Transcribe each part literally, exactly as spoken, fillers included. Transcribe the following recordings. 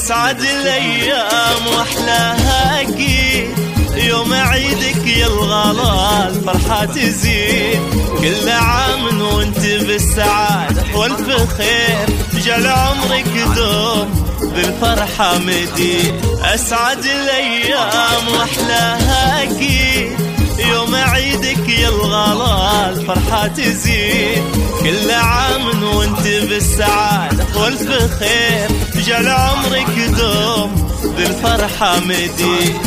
أسعد الأيام وأحلاها أكيد يوم عيدك يا الغلا الفرحة تزيد. كل عام وانت بالسعادة والفخير جل عمرك دوم بالفرحة مديد. أسعد الأيام وأحلاها أكيد يوم عيدك يا الغلا الفرحة تزيد. كل عام وانت بالسعادة والفخير جل عمرك دوم بالفرحة مديد.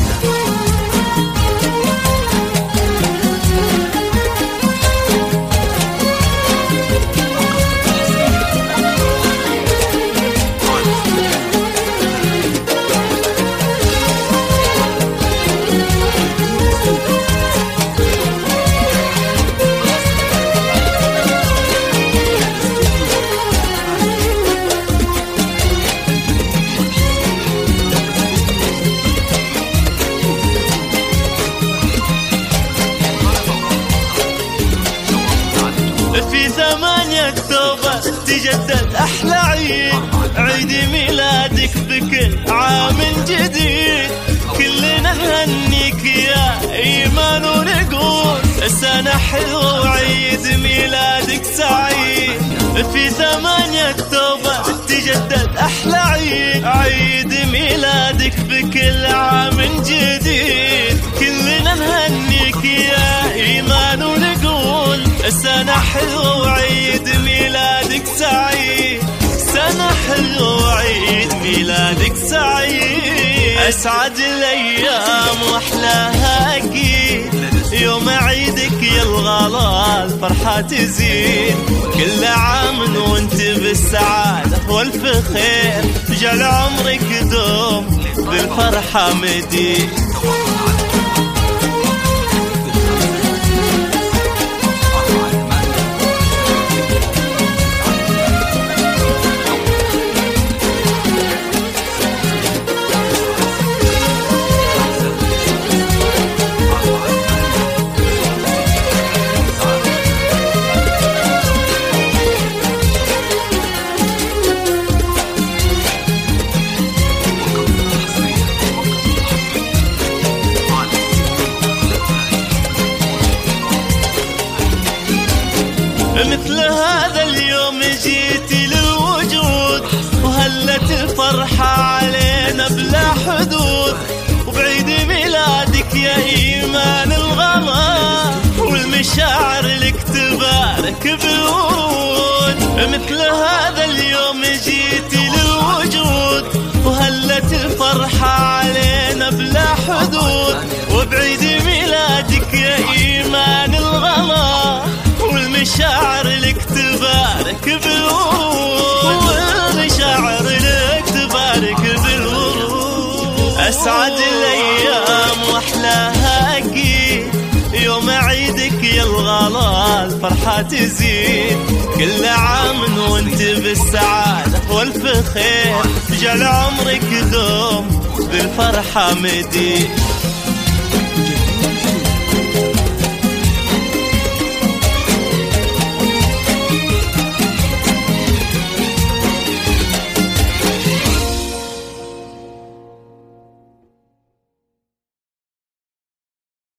في ثمانية أكتوبر تجدد أحلى عيد، عيد ميلادك بكل عام جديد. كلنا نهنيك يا إيمان ونقول سنة حلوة وعيد ميلادك سعيد. في ثمانية أكتوبر تجدد أحلى عيد، عيد ميلادك بكل عام جديد. كلنا نهنيك يا إيمان ونقول سنة حلوة وعيد ميلادك سعيد. سنة حلوة وعيد ميلادك سعيد. أسعد الأيام وأحلاها أكيد يوم عيدك يا الغلا الفرحة تزيد. كل عام وانت بالسعادة والفخير جل عمرك دوم بالفرحة مديد. مثل هذا اليوم جيتي للوجود وهلت الفرحة علينا بلا حدود. وبعيد ميلادك يا إيمان الغلا والمشاعر لك تبارك بالورود. مثل هذا اليوم جيتي للوجود وهلت الفرحة علينا بلا حدود. وبعيد ميلادك يا إيمان الغلا والمشاعر لك تبارك بالورود. والمشاعر لك تبارك بالورود. أسعد الأيام وأحلاها أكيد يوم عيدك يا الغلا الفرحة تزيد. كل عام وانت بالسعادة والفخير جل عمرك دوم بالفرحة مديد.